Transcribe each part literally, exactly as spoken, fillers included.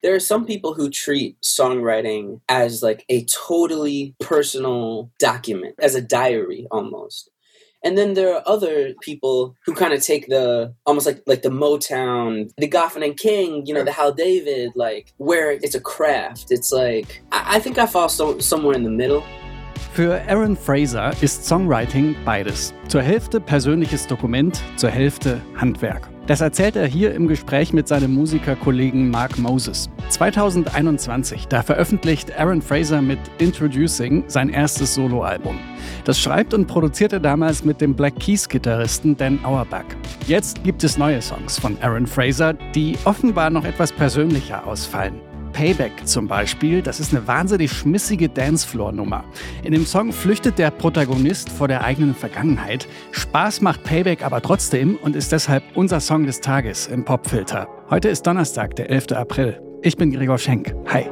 There are some people who treat songwriting as like a totally personal document, as a diary almost. And then there are other people who kind of take the, almost like like the Motown, the Goffin and King, you know, the Hal David, like, where it's a craft. It's like, I, I think I fall so, somewhere in the middle. Für Aaron Fraser ist Songwriting beides. Zur Hälfte persönliches Dokument, zur Hälfte Handwerk. Das erzählt er hier im Gespräch mit seinem Musikerkollegen Mark Moses. zwanzig einundzwanzig, da veröffentlicht Aaron Fraser mit Introducing sein erstes Soloalbum. Das schreibt und produziert er damals mit dem Black Keys-Gitarristen Dan Auerbach. Jetzt gibt es neue Songs von Aaron Fraser, die offenbar noch etwas persönlicher ausfallen. Payback zum Beispiel, das ist eine wahnsinnig schmissige Dancefloor-Nummer. In dem Song flüchtet der Protagonist vor der eigenen Vergangenheit. Spaß macht Payback aber trotzdem und ist deshalb unser Song des Tages im Popfilter. Heute ist Donnerstag, der elfter April. Ich bin Gregor Schenk. Hi.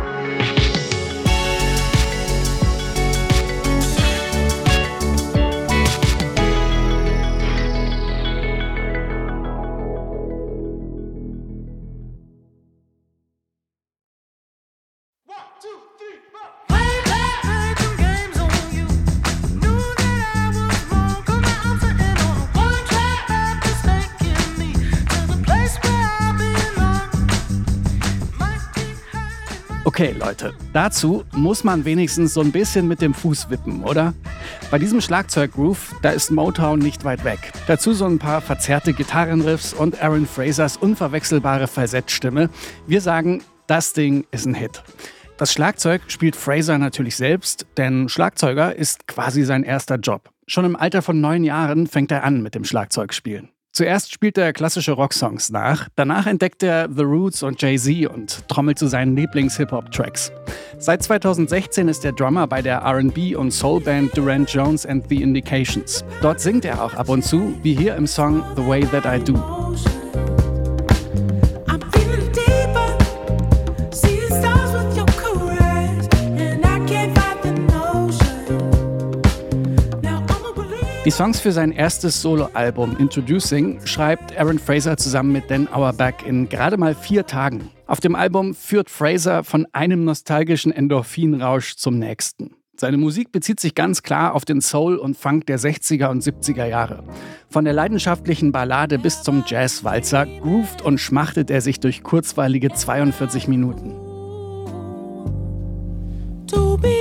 Okay, Leute, dazu muss man wenigstens so ein bisschen mit dem Fuß wippen, oder? Bei diesem Schlagzeuggroove, da ist Motown nicht weit weg. Dazu so ein paar verzerrte Gitarrenriffs und Aaron Frasers unverwechselbare Falsettstimme. Wir sagen, das Ding ist ein Hit. Das Schlagzeug spielt Fraser natürlich selbst, denn Schlagzeuger ist quasi sein erster Job. Schon im Alter von neun Jahren fängt er an mit dem Schlagzeugspielen. Zuerst spielt er klassische Rocksongs nach, danach entdeckt er The Roots und Jay-Z und trommelt zu seinen Lieblings-Hip-Hop-Tracks. Seit zweitausendsechzehn ist er Drummer bei der R and B- und Soul-Band Durant Jones and the Indications. Dort singt er auch ab und zu, wie hier im Song The Way That I Do. Die Songs für sein erstes Soloalbum Introducing schreibt Aaron Fraser zusammen mit Dan Auerbach in gerade mal vier Tagen. Auf dem Album führt Fraser von einem nostalgischen Endorphinrausch zum nächsten. Seine Musik bezieht sich ganz klar auf den Soul und Funk der sechziger und siebziger Jahre. Von der leidenschaftlichen Ballade bis zum Jazzwalzer groovt und schmachtet er sich durch kurzweilige zweiundvierzig Minuten. To be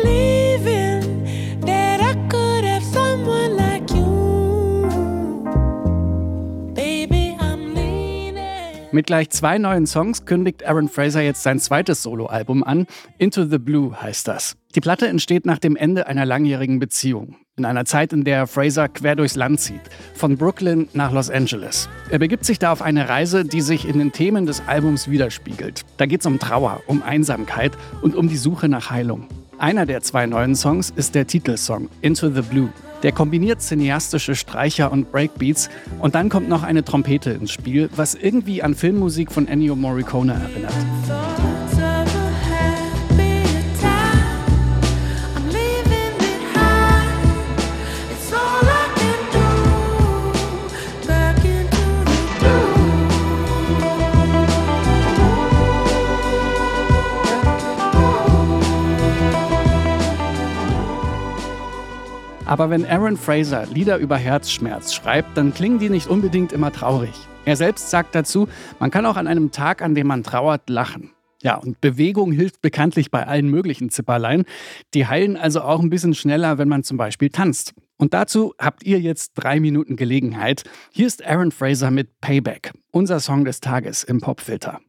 Mit gleich zwei neuen Songs kündigt Aaron Fraser jetzt sein zweites Soloalbum an. Into the Blue heißt das. Die Platte entsteht nach dem Ende einer langjährigen Beziehung. In einer Zeit, in der Fraser quer durchs Land zieht. Von Brooklyn nach Los Angeles. Er begibt sich da auf eine Reise, die sich in den Themen des Albums widerspiegelt. Da geht es um Trauer, um Einsamkeit und um die Suche nach Heilung. Einer der zwei neuen Songs ist der Titelsong Into the Blue. Der kombiniert cineastische Streicher und Breakbeats und dann kommt noch eine Trompete ins Spiel, was irgendwie an Filmmusik von Ennio Morricone erinnert. Aber wenn Aaron Fraser Lieder über Herzschmerz schreibt, dann klingen die nicht unbedingt immer traurig. Er selbst sagt dazu, man kann auch an einem Tag, an dem man trauert, lachen. Ja, und Bewegung hilft bekanntlich bei allen möglichen Zipperlein. Die heilen also auch ein bisschen schneller, wenn man zum Beispiel tanzt. Und dazu habt ihr jetzt drei Minuten Gelegenheit. Hier ist Aaron Fraser mit Payback, unser Song des Tages im Popfilter.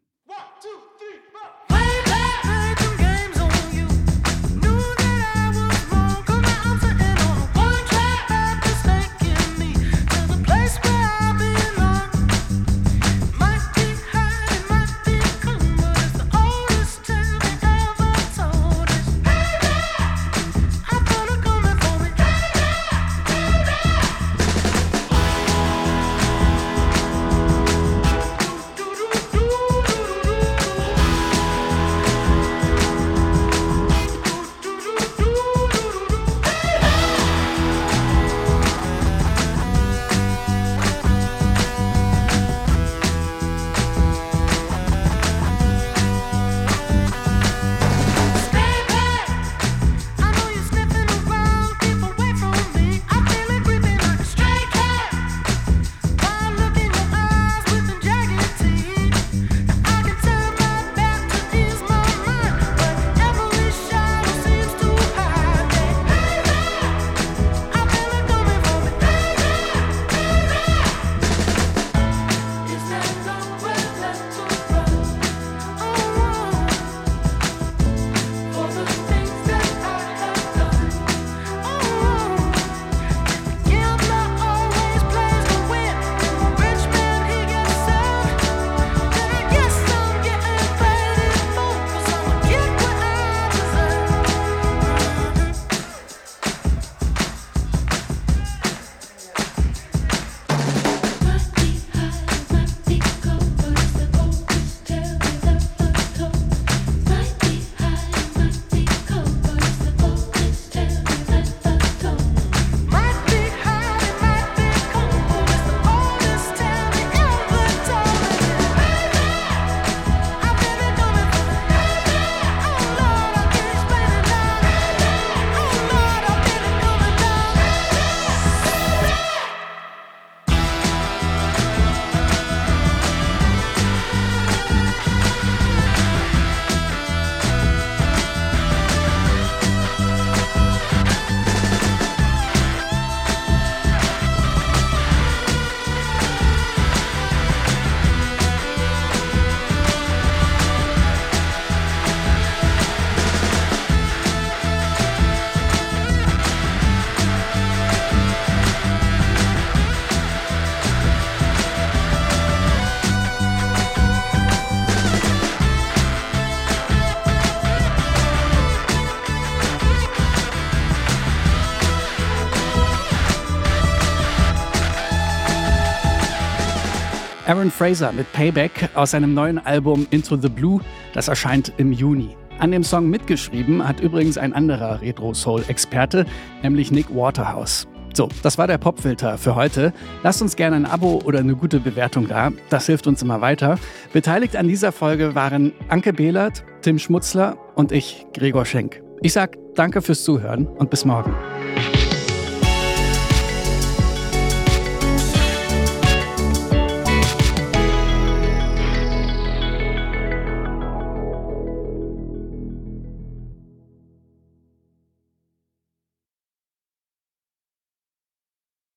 Aaron Fraser mit Payback aus seinem neuen Album Into the Blue, das erscheint im Juni. An dem Song mitgeschrieben hat übrigens ein anderer Retro-Soul-Experte, nämlich Nick Waterhouse. So, das war der Popfilter für heute. Lasst uns gerne ein Abo oder eine gute Bewertung da, das hilft uns immer weiter. Beteiligt an dieser Folge waren Anke Behlert, Tim Schmutzler und ich, Gregor Schenk. Ich sag danke fürs Zuhören und bis morgen.